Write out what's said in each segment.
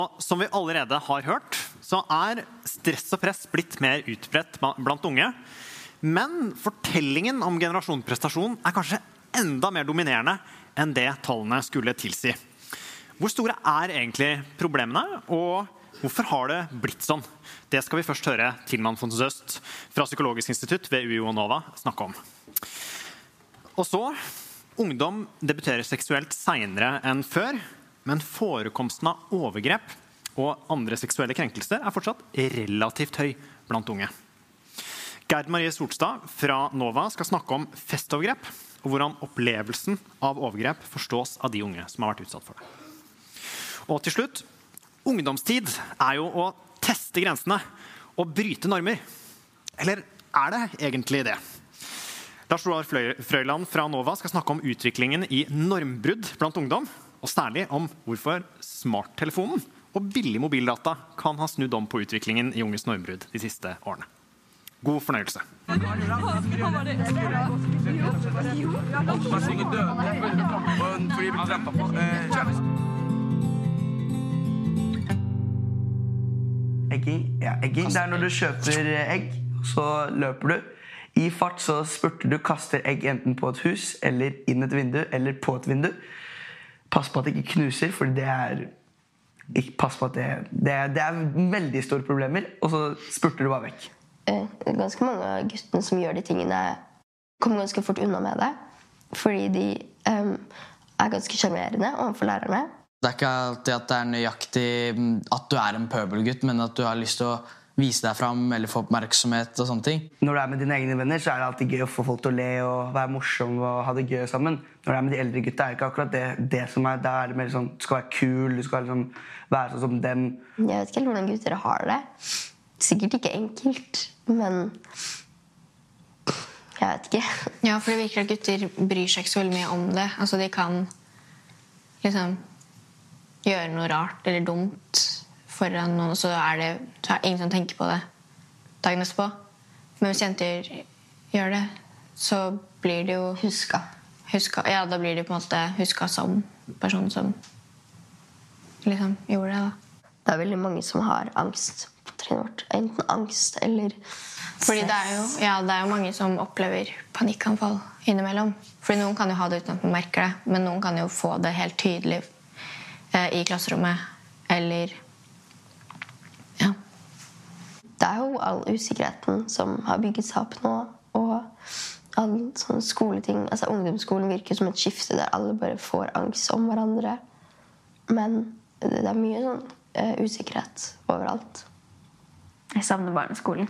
Som vi allerede har hørt, så stress og press blitt mer utbredt blant unge. Men fortellingen om generasjonsprestasjon kanskje enda mer dominerende enn det tallene skulle tilsi. Hvor store egentlig problemene, og hvorfor har det blitt sånn? Det skal vi først høre Tilman von Soest fra Psykologisk institutt ved UiO Nova snakke om. Og så, ungdom debuterer seksuelt senere enn før, men forekomsten av overgrep og andre seksuelle krenkelser fortsatt relativt høy blant unge. Gerd Marie Solstad fra Nova skal snakke om festovergrep, og hvordan opplevelsen av overgrep forstås av de unge som har vært utsatt for det. Og til slutt, ungdomstid jo å teste grensene og bryte normer. Eller det egentlig det? Lars Roar Frøyland fra Nova skal snakke om utviklingen i normbrudd blant ungdom, og særlig om hvorfor smarttelefonen og billig mobildata kan ha snudd om på utviklingen i unges normbrudd de siste årene. God fornøyelse. Egging, det når du kjøper egg, så løper du. I fart så spurter du, kaster egg enten på et hus, eller inn et vindu, eller på et vindu. Pass på at det ikke knuser, for pass på at det veldig store problemer, og så spurter du bare vekk. Ganske mange av guttene som gjør de tingene kommer ganske fort unna med det, fordi de ganske sjarmerende overfor lærerne. Det ikke alltid at det nøyaktig at du en pøbelgutt, men at du har lyst til å vise deg fram eller få oppmerksomhet og sånne ting. Når du med dine egne venner, så det alltid gøy å få folk til å le og være morsom og ha det gøy sammen. Når du med de eldre gutta, ikke akkurat det som da det mer sånn, du skal være kul, du skal liksom være sånn som dem. Jeg vet ikke helt hvordan gutter har det. Sikkert ikke enkelt, men jeg vet ikke. Ja, for det virker at gutter bryr seg ikke så veldig mye om det. Altså, de kan liksom gjøre noe rart eller dumt foran noen, så det ingen som tenker på det dagen etterpå. Men hvis jenter gjør det, så blir det jo Huska. Ja, da blir det på en måte huska som person som liksom gjorde det, da. Det veldig mange som har angst på trinnet vårt. Enten angst eller fordi det jo mange som opplever panikkanfall innimellom. Fordi noen kan jo ha det uten at man merker det, men noen kan jo få det helt tydelig i klasserommet, eller det jo all usikkerheten som har bygget seg opp nå, og all sånne skoleting. Altså, ungdomsskolen virker som et skifte der alle bare får angst om hverandre. Men det mye sånn usikkerhet overalt. Jeg savner barneskolen.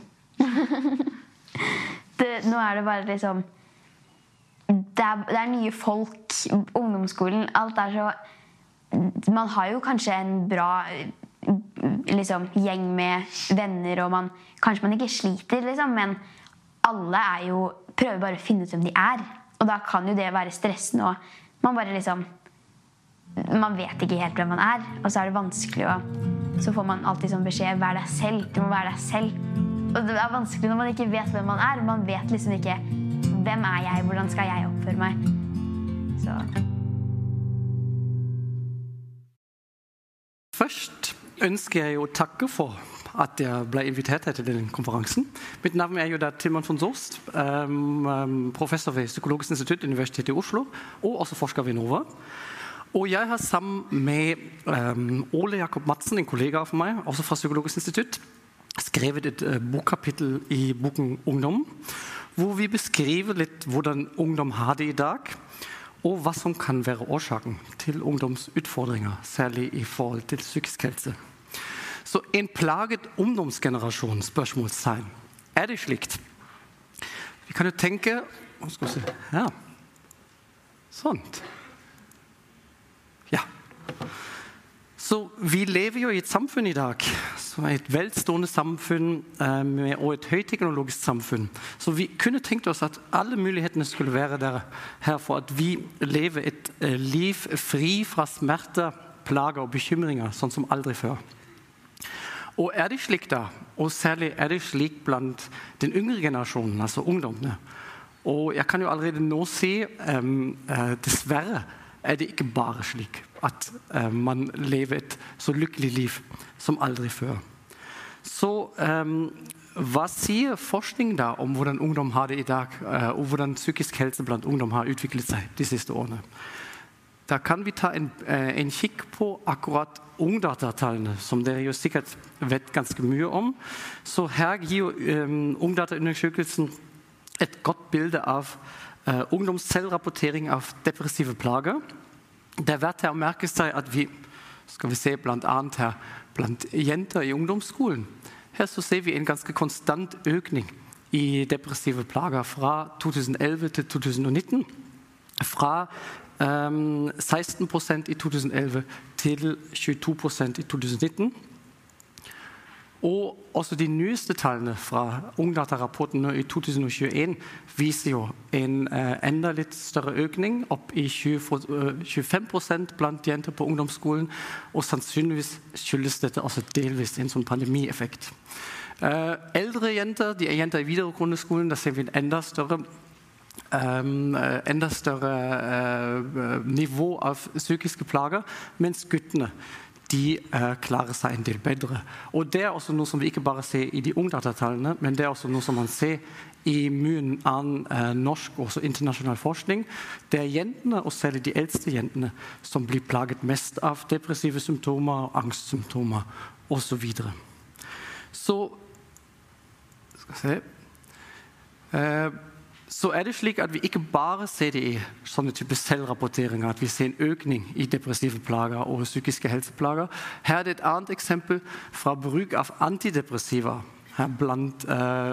Nå det bare liksom det nye folk, ungdomsskolen, alt så man har jo kanskje en bra liksom, gjeng med venner, og kanskje man ikke sliter, liksom, men alle jo prøver bare å finne ut hvem de og da kan jo det være stressende, og man bare liksom man vet ikke helt hvem man og så det vanskelig, og så får man alltid sånn beskjed, vær deg selv, du må være deg selv, og det vanskelig når man ikke vet hvem man vet liksom ikke hvem jeg, hvordan skal jeg oppføre meg, så Først ønsker jeg å takke for at jeg ble invitert til denne konferansen. Mitt navn jo da Tilman von Soest, professor ved Psykologisk institutt, Universitetet i Oslo, og også forsker ved Nova. Og jeg har sammen med Ole Jakob Madsen, en kollega av meg, også fra Psykologisk institutt, skrevet et bokkapittel i boken Ungdom, hvor vi beskriver litt hvordan ungdom har det i dag, og hva som kan være årsaken til ungdomsutfordringer, særlig i forhold til psykisk helse. Så en plaget ungdomsgenerasjon, spørsmålstegn. Det slikt? Vi kan jo tenke, skal vi se, ja, sånt. Ja. Så vi lever jo i et samfunn i dag, som et velstående samfunn og et høyteknologisk samfunn. Så vi kunne tenkt oss at alle mulighetene skulle være der her for at vi lever et liv fri fra smerter, plager og bekymringer, sånn som aldri før. Og det slik da, og særlig det slik blant den yngre generasjonen, altså ungdommene. Og jeg kan jo allerede nå si, dessverre det ikke bare slik. at man lever et så lykkelig liv som aldri før. Så hva sier forskning da om hvordan ungdom har det i dag, og hvordan psykisk helse blant ungdom har utviklet seg de siste årene? Da kan vi ta en kikk på akkurat ungdatatallene, som dere jo sikkert vet ganske mye om. Så her gir ungdataundersøkelsen et godt bilde av ungdoms selvrapportering av depressive plager. Det er verdt å merke seg at vi, skal vi se blant annet her, blant jenter i ungdomsskolen, her så ser vi en ganske konstant økning i depressive plager fra 2011 til 2019. Fra 16% i 2011 til 22% i 2019. Og også de nyeste tallene fra Ungdata-rapporten i 2021 viser jo en enda litt større økning, opp i 25% blant jenter på ungdomsskolen, og sannsynligvis skyldes dette også delvis en sånn pandemieffekt. Eldre jenter, de jenter i videregående skolen, der ser vi en enda større nivå av psykiske plager, mens guttene de klarer seg en del bedre. Og det er også noe som vi ikke bare ser i de ungdatatallene, men det er også noe som man ser i mye annen norsk og også internasjonal forskning. Det er jentene, og særlig de eldste jentene, som blir plaget mest av depressive symptomer, angstsymptomer og så videre. Så er det slik at vi ikke bare ser det i sånne typer selvrapporteringer, at vi ser en økning i depressive plager og psykiske helseplager. Her er det et annet eksempel fra bruk av antidepressiva blant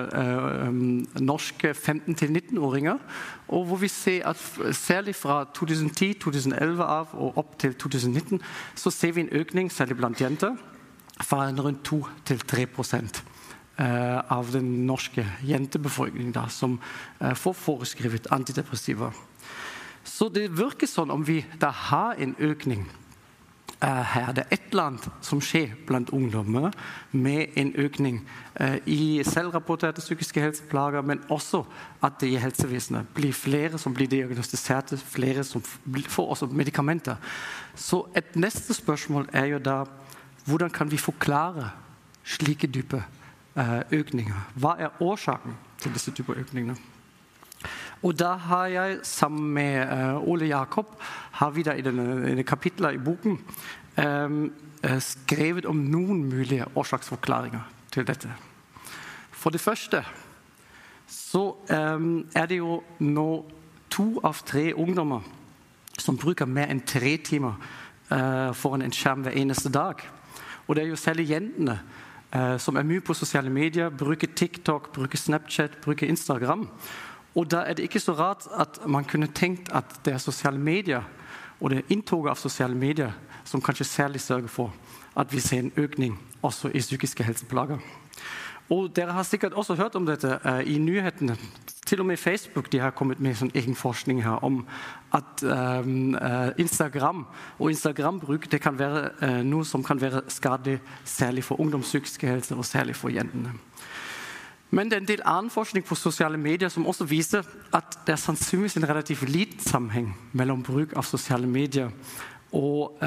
norske 15-19-åringer, og hvor vi ser at særlig fra 2010-2011 av og opp til 2019, så ser vi en økning, særlig blant jenter, fra rundt 2-3% av den norske jentebefolkningen da, som får foreskrevet antidepressiva. Så det virker sånn om vi da har en økning her. Det er et land som skjer blant ungdommer med en økning i selvrapporterte psykiske helseplager, men også at det i helsevesenet blir flere som blir diagnostiserte, flere som får også medikamenter. Så et neste spørsmål er jo da, hvordan kan vi forklare slike dype økninger? Hva er årsaken til disse typer økninger? Og da har jeg sammen med Ole Jakob har vi da i denne kapitlet i boken skrevet om noen mulige årsaksforklaringer til dette. For det første så er det jo nå 2 av 3 ungdommer som bruker mer enn 3 timer foran en skjerm hver eneste dag. Og det er jo særlig jentene som er mye på sosiale medier, bruker TikTok, bruker Snapchat, bruker Instagram. Og da er det ikke så rart at man kunne tenkt at det er sosiale medier, og det er inntoget av sosiale medier, som kanskje særlig sørger for at vi ser en økning også i psykiske helseplager. Og dere har sikkert også hørt om dette i nyhetene. Til og med Facebook de har kommet med sånn egen forskning her om at Instagram og Instagram-bruk det kan være noe som kan være skadelig, særlig for ungdomspsykiske helse og særlig for jentene. Men det er en del annen forskning på sosiale medier som også viser at det er sannsynligvis en relativt liten sammenheng mellom bruk av sosiale medier og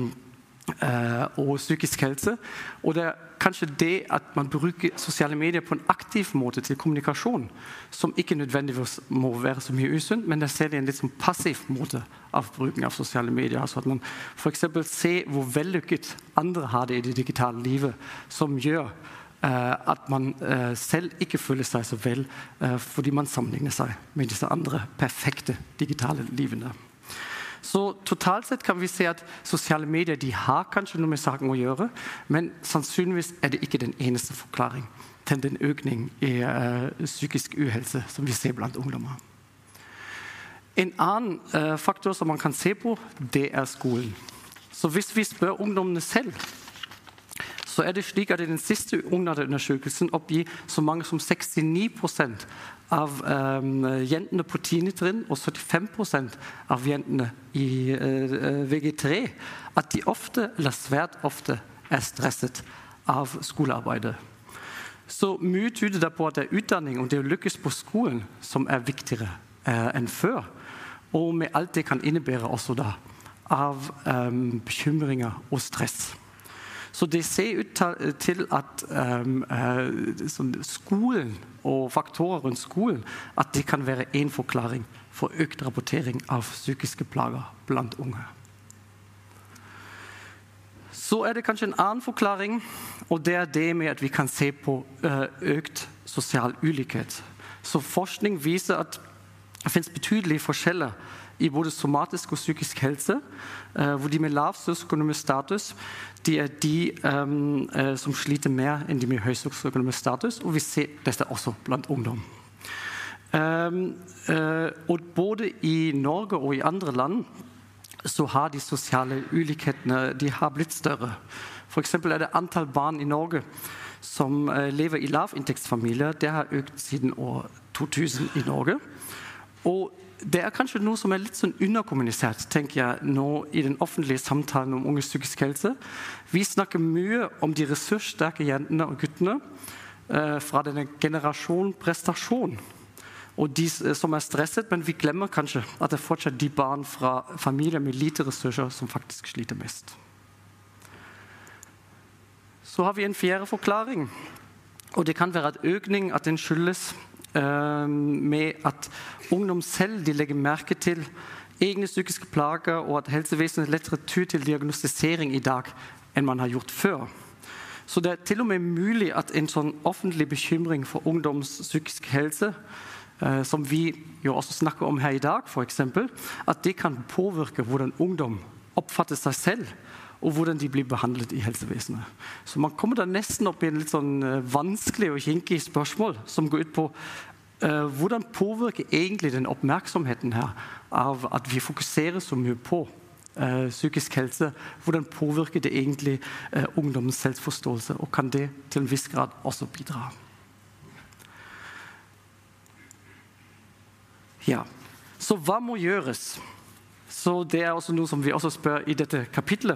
psykisk helse. Og det er kanskje det at man bruker sosiale medier på en aktiv måte til kommunikasjon, som ikke nødvendigvis må være så mye usunt, men det ser det en litt sånn passiv måte av bruken av sosiale medier. Altså at man for eksempel ser hvor vellykket andre har det i det digitale livet, som gjør at man selv ikke føler seg så vel fordi man sammenligner seg med disse andre perfekte digitale livene. Så totalt sett kan vi se at sosiale medier de har kanskje noe med saken å gjøre, men sannsynligvis er det ikke den eneste forklaring til den økning i psykisk uhelse som vi ser blant ungdommer. En annen faktor som man kan se på, det er skolen. Så hvis vi spør ungdommene selv, så er det slik at i den siste ungdomsundersøkelsen oppgir så mange som 69% av jentene på 10. trinn og 75% av jentene i VG3 at de ofte, eller svært ofte, er stresset av skolearbeidet. Så mye tyder det på at det er utdanning og det å lykkes på skolen som er viktigere enn før. Og med alt det kan innebære også da av bekymringer og stress. Så det ser ut til at skolen og faktorer rundt skolen, at det kan være en forklaring for økt rapportering av psykiske plager blant unge. Så det kanskje en annen forklaring, og det det med at vi kan se på økt sosial ulikhet. Så forskning viser at det finnes betydelige forskjeller i både somatisk og psykisk helse, hvor de med lav sosioøkonomisk status, de de som sliter mer enn de med høy sosioøkonomisk status, og vi ser dette også blant ungdom. Og både i Norge og i andre land så har de sosiale ulikhetene de har blitt større. For eksempel det antall barn i Norge som lever i lavinntektsfamilier, det har økt siden år 2000 i Norge. Og det kanskje noe som litt sånn underkommunisert, tenker jeg, nå i den offentlige samtalen om unges psykisk helse. Vi snakker mye om de ressurssterke jentene og guttene fra denne generasjon prestasjon. Og de som stresset, men vi glemmer kanskje at det fortsatt de barn fra familier med lite ressurser som faktisk sliter mest. Så har vi en fjerde forklaring, og det kan være at økning at den skyldes med at ungdom selv de legger merke til egne psykiske plager, og at helsevesenet lettere tyr til diagnostisering i dag enn man har gjort før. Så det til og med mulig at en sånn offentlig bekymring for ungdoms psykisk helse, som vi jo også snakker om her i dag, for eksempel, at det kan påvirke hvordan ungdom oppfatter seg selv, og hvordan de blir behandlet i helsevesenet. Så man kommer da nesten opp i en litt sånn vanskelig og kinkig spørsmål, som går ut på hvordan påvirker egentlig den oppmerksomheten her av at vi fokuserer så mye på psykisk helse, hvordan påvirker det egentlig ungdommens selvforståelse, og kan det til en viss grad også bidra? Ja, så hva må gjøres? Så det også noe som vi også spør i dette kapitlet.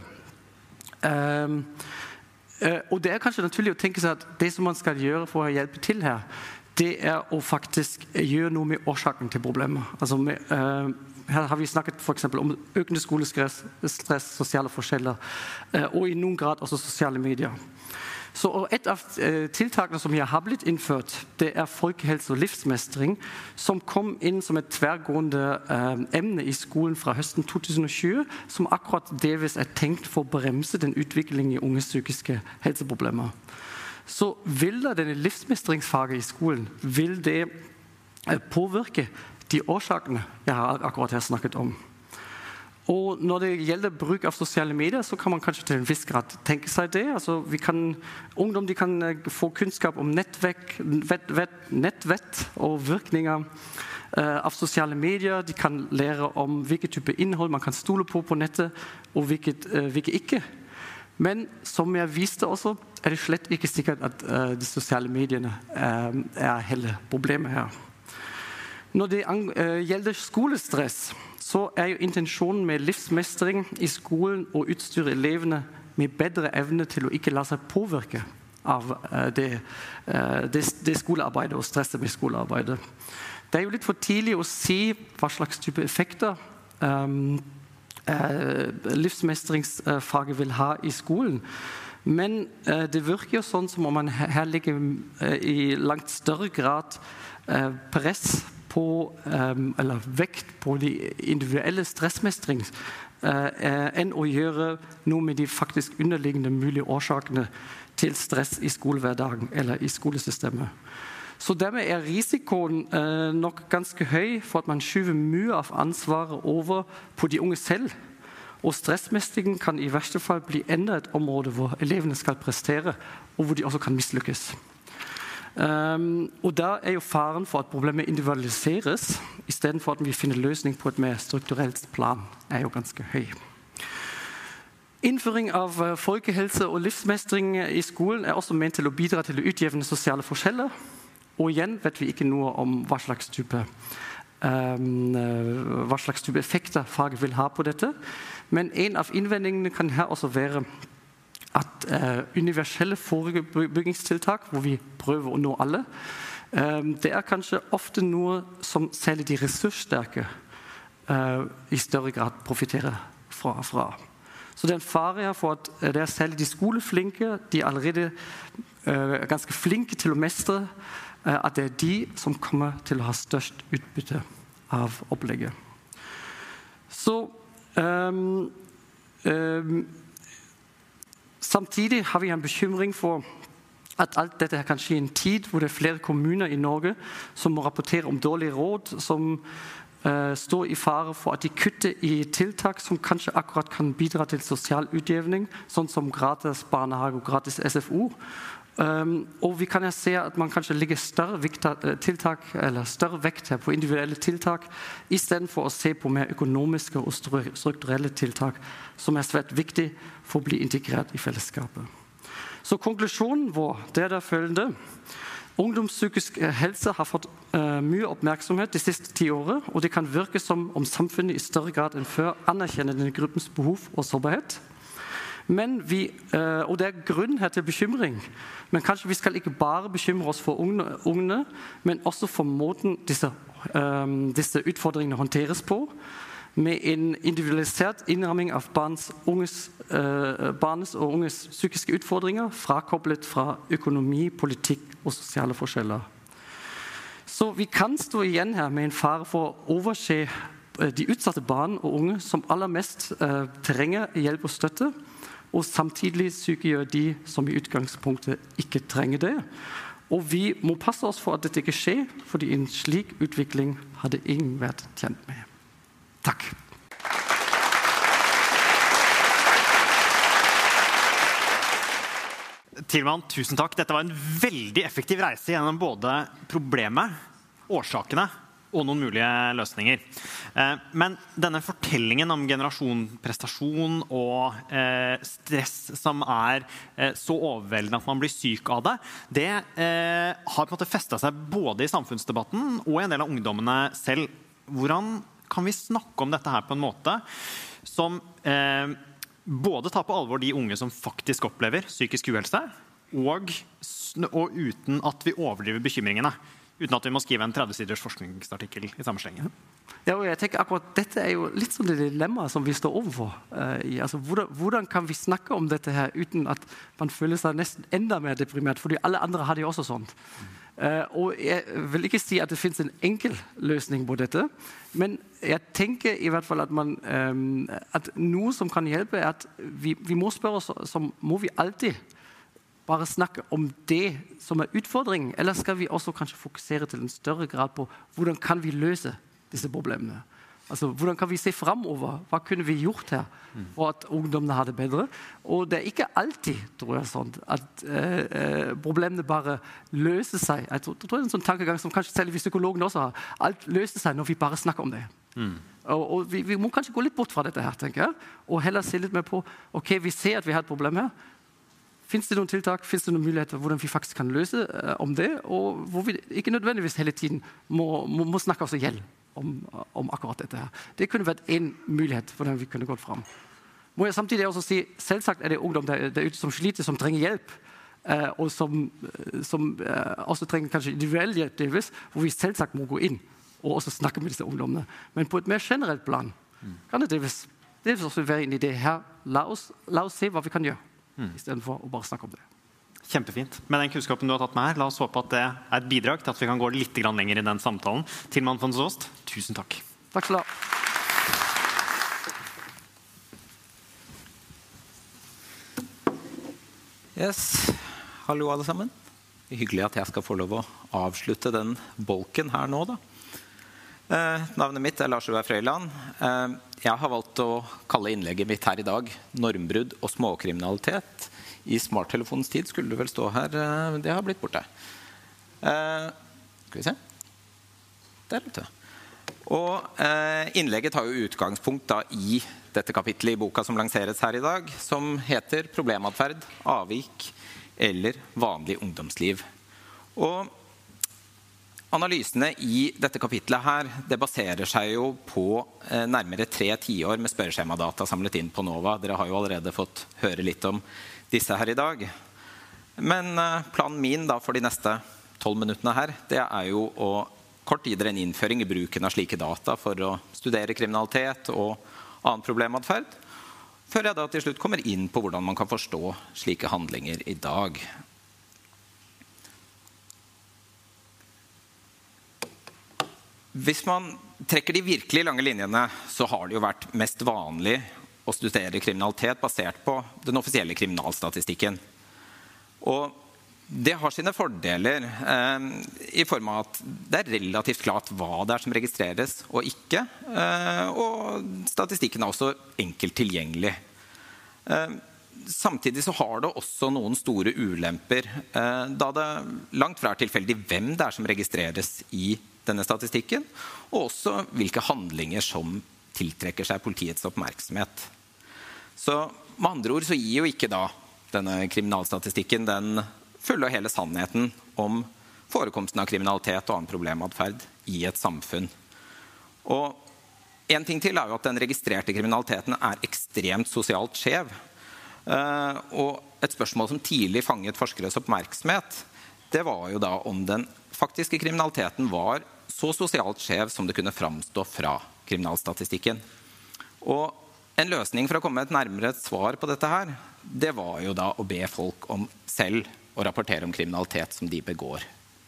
Og det kanskje naturlig å tenke seg at det som man skal gjøre for å hjelpe til her, det å faktisk gjøre noe med årsaken til problemet. Altså her har vi snakket for eksempel om økende skolestress, sosiale forskjeller, og i noen grad også sosiale medier. Så et av tiltakene som har blitt innført, det folkehelse og livsmestring, som kom inn som et tverrgående emne i skolen fra høsten 2020, som akkurat delvis tenkt for å bremse den utviklingen i unges psykiske helseproblemer. Så vil da denne livsmestringsfaget i skolen, vil det påvirke de årsakene jeg har akkurat her snakket om? Og når det gjelder bruk av sosiale medier, så kan man kanskje til en viss grad tenke seg det. Altså, ungdom de kan få kunnskap om nettvett og virkninger av sosiale medier. De kan lære om hvilke type innhold man kan stole på nettet, og hvilke ikke. Men som jeg viste også, det slett ikke sikkert at de sosiale mediene hele problemet her. Når det gjelder skolestress, så jo intensjonen med livsmestring i skolen å utstyre elevene med bedre evne til å ikke la seg påvirke av det skolearbeidet og stresset med skolearbeidet. Det jo litt for tidlig å si hva slags type effekter livsmestringsfaget vil ha i skolen. Men det virker jo sånn som om man her ligger i langt større grad press på, eller vekt på de individuelle stressmestring enn å gjøre noe med de faktisk underliggende mulige årsakene til stress i skolehverdagen eller i skolesystemet. Så dermed risikoen nok ganske høy for at man skyver mye av ansvaret over på de unge selv, og stressmestringen kan i verste fall bli enda et område hvor elevene skal prestere, og hvor de også kan mislykkes. Og da jo faren for at problemet individualiseres i stedet for at vi finner løsning på et mer strukturelt plan jo ganske høy. Innføring av folkehelse og livsmestring i skolen også ment til å bidra til å utjevne sosiale forskjeller, og igjen vet vi ikke noe om hva slags type effekter faget vil ha på dette, men en av innvendingene kan her også være at universelle forebyggingstiltak, hvor vi prøver å nå alle, det kanskje ofte noe som særlig de ressurssterke i større grad profiterer fra. Så det en fare her for at det særlig de skoleflinke, de allerede ganske flinke til å mestre, at det de som kommer til å ha størst utbytte av opplegget. Så samtidig har vi en bekymring for at alt dette her kan skje i en tid hvor det flere kommuner i Norge som må rapportere om dårlige råd, som står i fare for at de kutter i tiltak som kanskje akkurat kan bidra til sosial utjevning, sånn som gratis barnehage og gratis SFO. Og vi kan se at man kanskje legger større vekt på individuelle tiltak i stedet for å se på mer økonomiske og strukturelle tiltak som svært viktig for å bli integrert i fellesskapet. Så konklusjonen vår det der følgende: ungdomspsykisk helse har fått mye oppmerksomhet de siste 10 årene, og det kan virke som om samfunnet i større grad enn før anerkjenner denne gruppens behov og sårbarhet. Men og det grunn her til bekymring, men kanskje vi skal ikke bare bekymre oss for ungene, men også for måten disse utfordringene håndteres på, med en individualisert innramming av barns og unges psykiske utfordringer, frakoblet fra økonomi, politikk og sosiale forskjeller. Så vi kan stå igjen her med en fare for å overse de utsatte barn og unge som aller mest trenger hjelp og støtte, og samtidig sykegjøre de som i utgangspunktet ikke trenger det. Og vi må passe oss for at dette ikke skjer, fordi en slik utvikling hadde ingen vært tjent med. Takk. Tilman, tusen takk. Dette var en veldig effektiv reise gjennom både problemet, årsakene og noen mulige løsninger. Men denne fortellingen om generasjonsprestasjon og stress som så overveldende at man blir syk av det, det har på en måte festet seg både i samfunnsdebatten og i en del av ungdommene selv. Hvordan kan vi snakke om dette her på en måte som både tar på alvor de unge som faktisk opplever psykisk uhelse, og uten at vi overdriver bekymringene? Uten at vi må skrive en 30-siders forskningsartikkel i samme slengen. Ja, og jeg tenker akkurat dette jo litt sånn det dilemma som vi står overfor. Altså, hvordan kan vi snakke om dette her uten at man føler seg nesten enda mer deprimert, fordi alle andre har det også sånt. Og jeg vil ikke si at det finnes en enkel løsning på dette, men jeg tenker i hvert fall at at noe som kan hjelpe at vi må spørre oss, må vi alltid bare snakke om det som utfordringen, eller skal vi også kanskje fokusere til en større grad på hvordan kan vi løse disse problemene? Altså, hvordan kan vi se fremover? Hva kunne vi gjort her for at ungdommene har det bedre? Og det ikke alltid, tror jeg, sånn at problemene bare løser seg. Jeg tror det en sånn tankegang som kanskje selv vi psykologene også har. Alt løser seg når vi bare snakker om det. Og vi må kanskje gå litt bort fra dette her, tenker jeg, og heller se litt mer på, ok, vi ser at vi har et problem her. Finns det noen tiltak, finns det noen muligheter hvordan vi faktisk kan løse om det, og hvor vi ikke nødvendigvis hele tiden må snakke oss ihjel om akkurat dette her. Det kunne vært en mulighet for hvordan vi kunne gått frem. Må jeg samtidig også si, selvsagt det ungdom der ute som sliter, som trenger hjelp, og som også trenger kanskje individuell hjelp delvis, hvor vi selvsagt må gå inn og også snakke med disse ungdommene. Men på et mer generelt plan kan det delvis også være en idé her. La oss se hva vi kan gjøre. I stedet for å bare snakke om det. Kjempefint. Med den kunnskapen du har tatt med her, la oss håpe at det et bidrag til at vi kan gå litt lenger i den samtalen. Tilman von Soest, tusen takk. Takk skal du ha. Yes. Hallo alle sammen. Hyggelig at jeg skal få lov å avslutte den bolken her nå da. Navnet mitt Lars Roar Frøyland. Jeg har valgt å kalle innlegget mitt her i dag normbrudd og småkriminalitet. I smarttelefonens tid skulle det vel stå her, det har blitt borte. Skal vi se? Der vet du. Og innlegget tar jo utgangspunkt da i dette kapitlet i boka som lanseres her i dag, som heter Problematferd, avvik eller vanlig ungdomsliv. Og analysene i dette kapitlet her, det baserer seg jo på nærmere 3 tiår med spørreskjemadata samlet inn på NOVA. Dere har jo allerede fått høre litt om disse her i dag. Men planen min da for de neste 12 minuttene her, det jo å kort gi dere en innføring i bruken av slike data for å studere kriminalitet og annen problematferd. før jeg da til slutt kommer inn på hvordan man kan forstå slike handlinger i dag. Hvis man trekker de virkelig lange linjene, så har det jo vært mest vanlig å studere kriminalitet basert på den offisielle kriminalstatistikken. Og det har sine fordeler i form av at det er relativt klart hva det er som registreres og ikke, og statistikken er også enkelt tilgjengelig. Samtidig så har det også noen store ulemper, da det langt fra er tilfeldig hvem det er som registreres i denne statistikken, og også hvilke handlinger som tiltrekker seg politiets oppmerksomhet. Så med andre ord så gir jo ikke da denne kriminalstatistikken den fulle og hele sannheten om forekomsten av kriminalitet og annen problematferd i et samfunn. Og en ting til er jo at den registrerte kriminaliteten er ekstremt sosialt skjev. Og et spørsmål som tidlig fanget forskeres oppmerksomhet, det var jo da om den faktiske kriminaliteten var så sosialt skjev som det kunne framstå fra kriminalstatistikken. Og en løsning for å komme et nærmere svar på dette her, det var jo da å be folk om selv å rapportere om kriminalitet som de begår.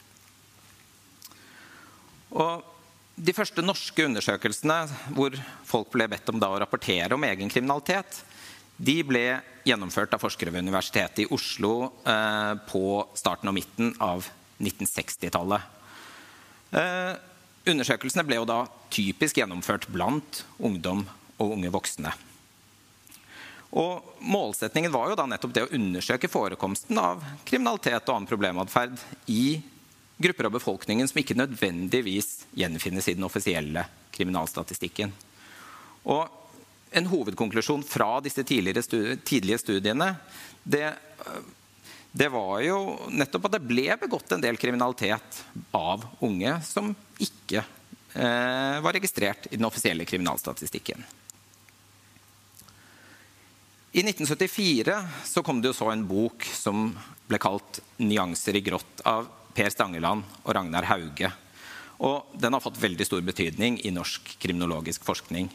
Og de første norske undersøkelsene hvor folk ble bedt om da å rapportere om egen kriminalitet, de ble gjennomført av forskere ved Universitetet i Oslo på starten og midten av 1960-tallet. Undersøkelsene ble jo da typisk gjennomført blant ungdom og unge voksne. Og målsetningen var jo da nettopp det å undersøke forekomsten av kriminalitet og annen problematferd i grupper av befolkningen som ikke nødvendigvis gjenfinnes i den offisielle kriminalstatistikken. Og en hovedkonklusjon fra disse tidlige studiene, det var jo nettopp at det ble begått en del kriminalitet av unge som ikke var registrert i den offisielle kriminalstatistikken. I 1974 så kom det jo så en bok som ble kalt Nyanser i grått av Per Stangeland og Ragnar Hauge. Og den har fått veldig stor betydning i norsk kriminologisk forskning.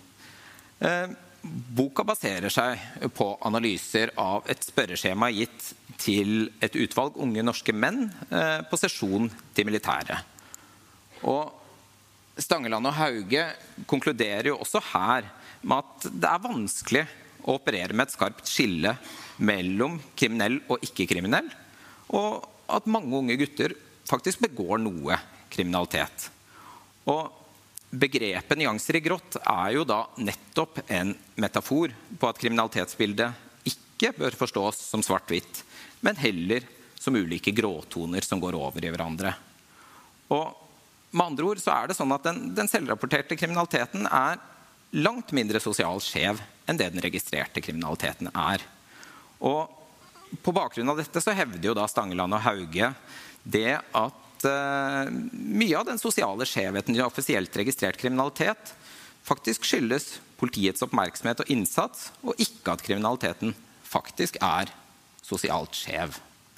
Boka baserer seg på analyser av et spørreskjema gitt til et utvalg unge norske menn på sesjon til militæret. Og Stangeland og Hauge konkluderer jo også her med at det er vanskelig å operere med et skarpt skille mellom kriminell og ikke-kriminell, og at mange unge gutter faktisk begår noe kriminalitet. Og begrepet nyanser i grått er jo da nettopp en metafor på at kriminalitetsbildet ikke bør forstås som svart-hvitt, men heller som ulike gråtoner som går over i hverandre. Og med andre ord så er det sånn at den selvrapporterte kriminaliteten er langt mindre sosialt skjev enn det den registrerte kriminaliteten er. Og på bakgrunn av dette så hevder jo da Stangeland og Hauge det at mye av den sosiale skjevheten i offisielt registrert kriminalitet faktisk skyldes politiets oppmerksomhet og innsats, og ikke at kriminaliteten faktisk er sosialt skjev.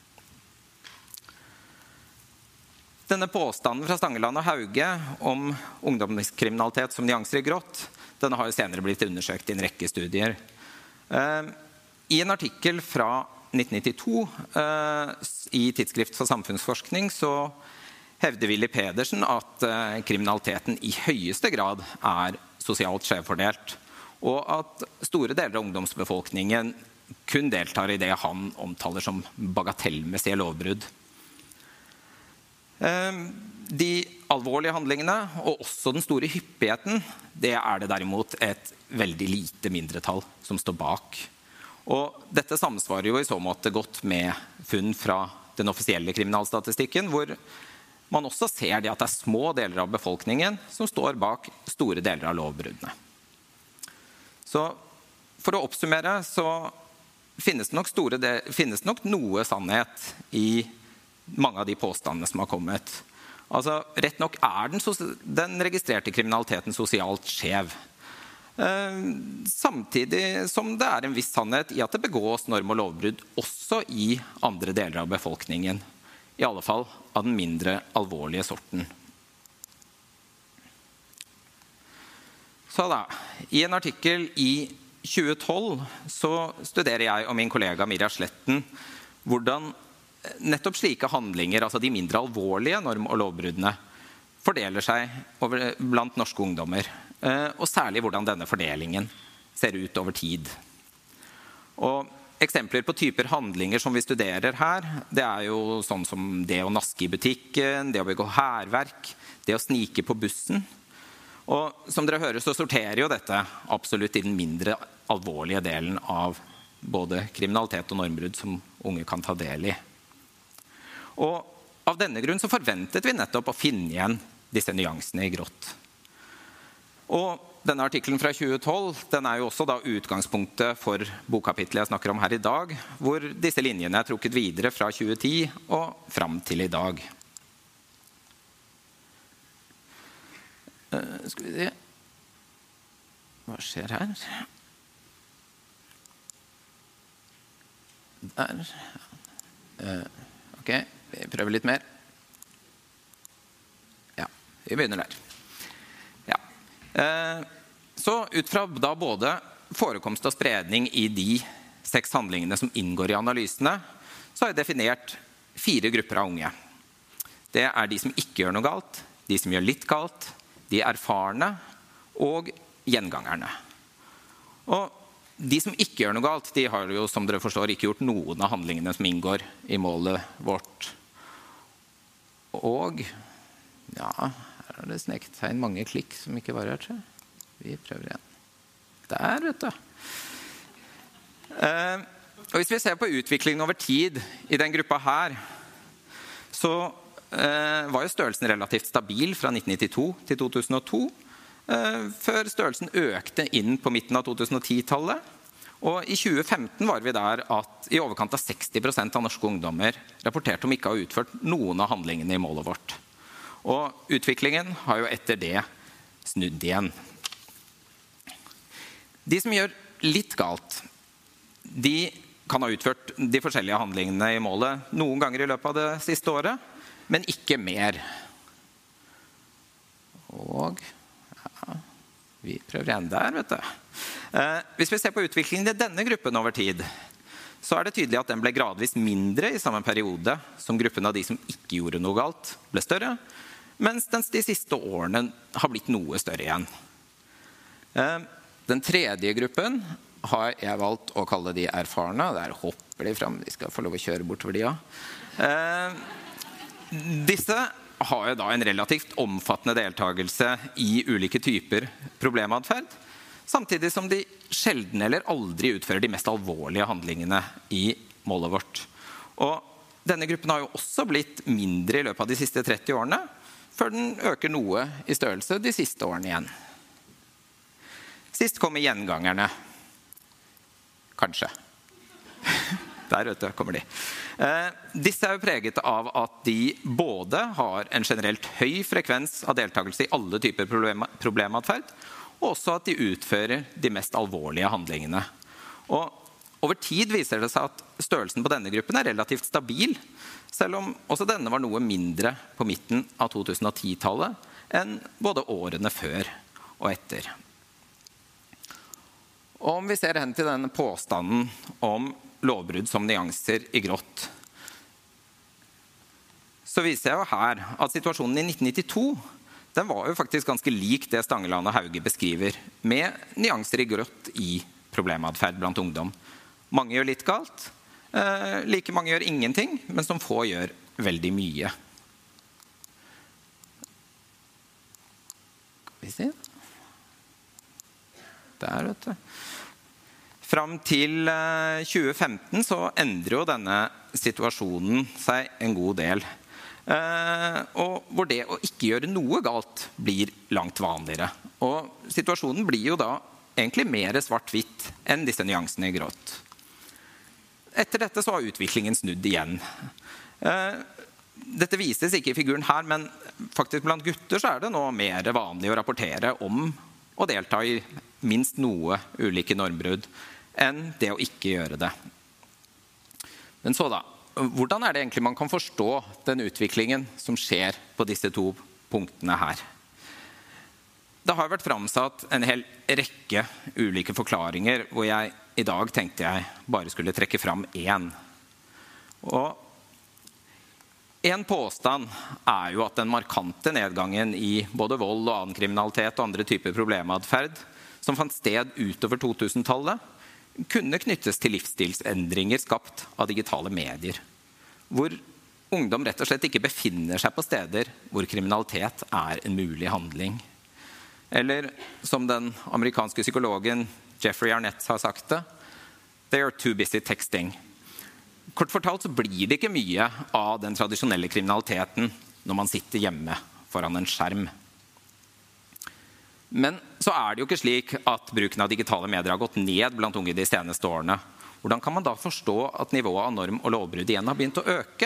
Denne påstanden fra Stangeland og Hauge om ungdomskriminalitet som nyanser i grått, den har jo senere blitt undersøkt i en rekke studier. I en artikkel fra 1992 i Tidsskrift for samfunnsforskning så hevder Willy Pedersen at kriminaliteten i høyeste grad er sosialt skjevfordelt, og at store deler av ungdomsbefolkningen kun deltar i det han omtaler som bagatellmessige lovbrudd. De alvorlige handlingene, og også den store hyppigheten, det er det derimot et veldig lite mindretall som står bak. Og dette samsvarer jo i så måte godt med funn fra den offisielle kriminalstatistikken, hvor man også ser det at det er små deler av befolkningen som står bak store deler av lovbruddene. Så for å oppsummere så finnes det nok noe sannhet i mange av de påstandene som har kommet. Altså, rett nok er den registrerte kriminaliteten sosialt skjev. Samtidig som det er en viss sannhet i at det begås norm- og lovbrudd også i andre deler av befolkningen. I alle fall av den mindre alvorlige sorten. Så da, i en artikkel i 2012 så studerer jeg og min kollega Mirja Sletten hvordan nettopp slike handlinger, altså de mindre alvorlige norm- og lovbruddene, fordeler seg blant norske ungdommer, og særlig hvordan denne fordelingen ser ut over tid. Og eksempler på typer handlinger som vi studerer her, det jo sånn som det å naske i butikken, det å begå hærverk, det å snike på bussen. Og som dere hører så sorterer jo dette absolutt i den mindre alvorlige delen av både kriminalitet og normbrudd som unge kan ta del i. Og av denne grunn så forventet vi nettopp å finne igjen disse nyansene i grått. Og denne artikkelen fra 2012, den jo også da utgangspunktet for bokkapitlet jeg snakker om her i dag, hvor disse linjene trukket videre fra 2010 og fram til i dag. Skal vi se. Hva skjer her? Der. Ok, vi prøver litt mer. Ja, vi begynner der. Ja. Så ut fra da både forekomst og spredning i de 6 handlingene som inngår i analysene, så har jeg definert 4 grupper av unge. Det de som ikke gjør noe galt, de som gjør litt galt, de erfarne og gjengangerne. Og de som ikke gjør noe galt, de har jo, som dere forstår, ikke gjort noen av handlingene som inngår i målet vårt. Og, ja, her det snekt seg inn mange klikk som ikke var her, tror jeg. Vi prøver igjen. Der, vet du. Og hvis vi ser på utviklingen over tid i den gruppa her, så var jo størrelsen relativt stabil fra 1992 til 2002, før størrelsen økte inn på midten av 2010-tallet. Og i 2015 var vi der at i overkant av 60% av norske ungdommer rapporterte om ikke å ha utført noen av handlingene i målet vårt. Og utviklingen har jo etter det snudd igjen. De som gjør litt galt, de kan ha utført de forskjellige handlingene i målet noen ganger i løpet av det siste året, men ikke mer. Og ja, vi prøver igjen der, vet du. Hvis vi ser på utviklingen i denne gruppen over tid, så det tydelig at den ble gradvis mindre i samme periode som gruppen av de som ikke gjorde noe galt ble større, mens de siste årene har blitt noe større igjen. Den tredje gruppen har jeg valgt å kalle de erfarne. Der hopper de frem, de skal få lov å kjøre bortover de, ja. Disse har jo da en relativt omfattende deltakelse i ulike typer problematferd, samtidig som de sjelden eller aldri utfører de mest alvorlige handlingene i målet vårt. Og denne gruppen har jo også blitt mindre i løpet av de siste 30 årene, før den øker noe i størrelse de siste årene igjen. Sist kommer gjengangerne. Kanskje. Der, vet du, kommer de. Disse jo preget av at de både har en generelt høy frekvens av deltakelse i alle typer problematferd, og også at de utfører de mest alvorlige handlingene. Og over tid viser det seg at størrelsen på denne gruppen relativt stabil, selv om også denne var noe mindre på midten av 2010-tallet enn både årene før og etter. Og om vi ser hen til denne påstanden om lovbrudd som nyanser i grått, så viser jeg jo her at situasjonen i 1992, den var jo faktisk ganske lik det Stangeland og Hauge beskriver, med nyanser i grått i problematferd blant ungdom. Mange gjør litt galt, like mange gjør ingenting, men som få gjør veldig mye. Skal vi se? Der, vet du. Fram til 2015 så endrer jo denne situasjonen seg en god del. Og hvor det å ikke gjøre noe galt blir langt vanligere. Og situasjonen blir jo da egentlig mer svart-hvitt enn disse nyansene i grått. Etter dette så har utviklingen snudd igjen. Dette vises ikke i figuren her, men faktisk blant gutter så det nå mer vanlig å rapportere om å delta i minst noe ulike normbrudd enn det å ikke gjøre det. Men så da, hvordan det egentlig man kan forstå den utviklingen som skjer på disse 2 punktene her? det har vært framsatt en hel rekke ulike forklaringer, hvor jeg i dag tenkte jeg bare skulle trekke fram én. Og en påstand jo at den markante nedgangen i både vold og annen kriminalitet og andre typer problematferd som fant sted utover 2000-tallet, kunne knyttes til livsstilsendringer skapt av digitale medier, hvor ungdom rett og slett ikke befinner seg på steder hvor kriminalitet en mulig handling. Eller som den amerikanske psykologen Jeffrey Arnett har sagt det, they are too busy texting. Kort fortalt så blir det ikke mye av den tradisjonelle kriminaliteten når man sitter hjemme foran en skjerm. Men så det jo ikke slik at bruken av digitale medier har gått ned blant unge de seneste årene. Hvordan kan man da forstå at nivået av norm- og lovbrudd igjen har begynt å øke?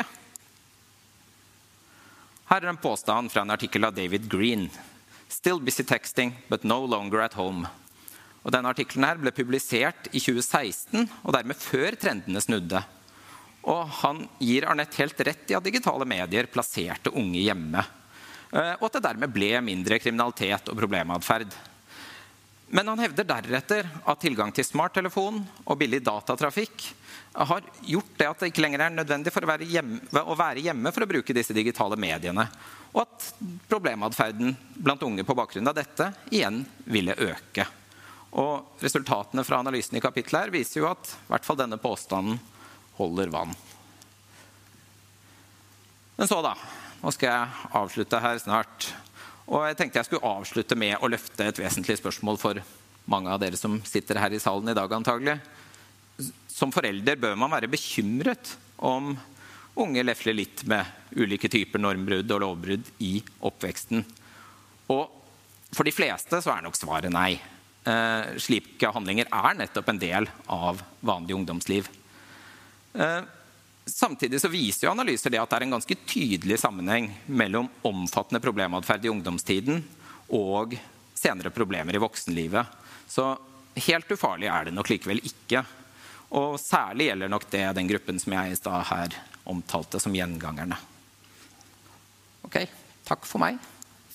Her en påstand fra en artikkel av David Green. Still busy texting, but no longer at home. Og denne artikkelen her ble publisert i 2016, og dermed før trendene snudde. Og han gir Arnett helt rett i at digitale medier plasserte unge hjemme, og at det dermed ble mindre kriminalitet og problematferd. Men han hevder deretter at tilgang til smarttelefon og billig datatrafikk har gjort det at det ikke lenger nødvendig for å være hjemme for å bruke disse digitale mediene, og at problematferden blant unge på bakgrunn av dette igjen ville øke. Og resultatene fra analysen i kapitlet her viser jo at i hvert fall denne påstanden holder vann. Men så da, nå skal jeg avslutte her snart. Og jeg tenkte jeg skulle avslutte med å løfte et vesentlig spørsmål for mange av dere som sitter her i salen i dag antagelig. Som forelder bør man være bekymret om unge lefler litt med ulike typer normbrudd og lovbrudd i oppveksten. Og for de fleste så nok svaret nei. Slike handlinger nettopp en del av vanlig ungdomsliv. Samtidig så viser jo analyser det at det en ganske tydelig sammenheng mellom omfattende problematferd i ungdomstiden og senere problemer i voksenlivet. Så helt ufarlig det nok likevel ikke. Og særlig gjelder nok det den gruppen som jeg i sted her omtalte som gjengangerne. Ok, takk for meg.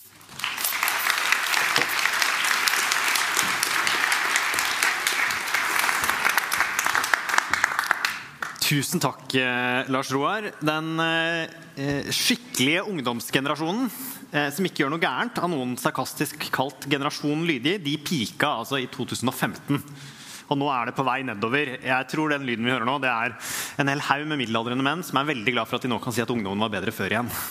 Tusen takk, Lars Roar. Den skikkelige ungdomsgenerasjonen, som ikke gjør noe gærent, av noen sarkastisk kalt generasjon lydig, de pika altså i 2015. Og nå det på vei nedover. Jeg tror den lyden vi hører nå, det en hel haug med middelaldrende menn som veldig glad for at de nå kan si at ungdommen var bedre før igjen.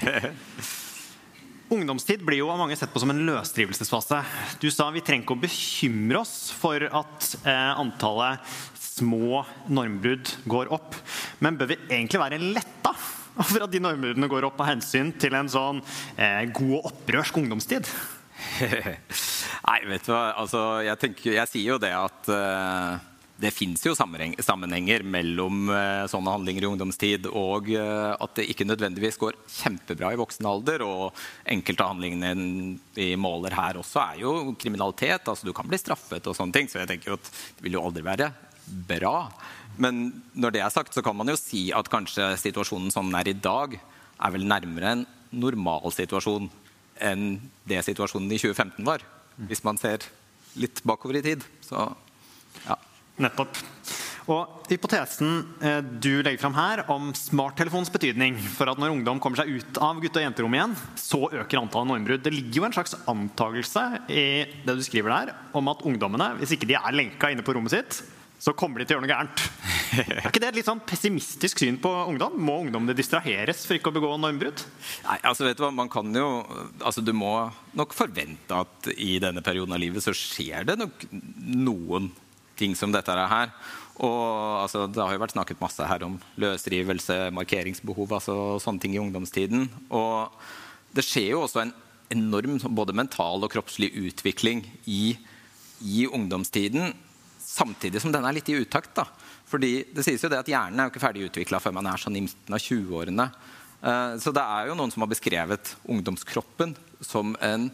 Ungdomstid blir jo av mange sett på som en løsrivelsesfase. Du sa vi trenger ikke å bekymre oss for at antallet små normbrudd går opp. Men bør vi egentlig være letta for at de normbruddene går opp av hensyn til en sånn god og opprørsk ungdomstid? Nei, vet du hva? Altså, jeg sier jo det at det finnes jo sammenhenger mellom sånne handlinger i ungdomstid og at det ikke nødvendigvis går kjempebra i voksen alder, og enkelte av handlingene vi måler her også jo kriminalitet, altså du kan bli straffet og sånne ting, så jeg tenker jo at det vil jo aldri være bra. Men når det sagt, så kan man jo si at kanskje situasjonen som den i dag vel nærmere en normal situasjon enn det situasjonen i 2015 var, hvis man ser litt bakover i tid. Så, ja. Nettopp. Og hypotesen du legger frem her om smarttelefons betydning for at når ungdom kommer seg ut av gutte- og jenterom igjen, så øker antallet normbrudd. Det ligger jo en slags antagelse i det du skriver der, om at ungdommene, hvis ikke de lenka inne på rommet sitt, så kommer de til å gjøre noe gærent. Ikke det et litt sånn pessimistisk syn på ungdom? Må ungdommene distraheres for ikke å begå normbrudd? Nei, altså vet du hva, man kan jo, altså du må nok forvente at i denne perioden av livet så skjer det nok noen ting som dette her. Og altså, det har jo vært snakket masse her om løsrivelse, markeringsbehov, altså sånne ting i ungdomstiden. Og det skjer jo også en enorm både mental og kroppslig utvikling i ungdomstiden, samtidig som den litt i utakt da. Fordi det sies jo det at hjernen jo ikke ferdig utviklet før man sånn i midten av 20-årene. Så det jo noen som har beskrevet ungdomskroppen som en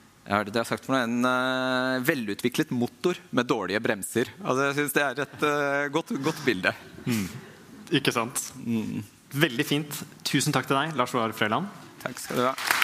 velutviklet motor med dårlige bremser. Altså, jeg synes det et godt bilde. Ikke sant? Veldig fint. Tusen takk til deg, Lars Roar Frøyland. Takk skal du ha.